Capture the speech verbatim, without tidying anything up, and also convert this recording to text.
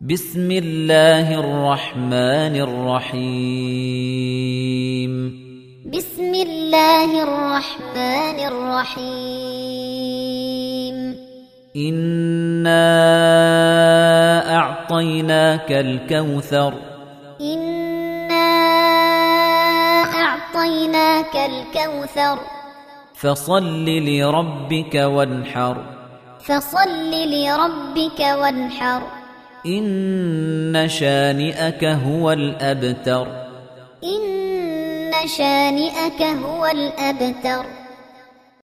بسم الله الرحمن الرحيم بسم الله الرحمن الرحيم إنا أعطيناك الكوثر إنا أعطيناك الكوثر فصل لربك وانحر فصل لربك وانحر إن شانئك هو الأبتر إن شانئك هو الأبتر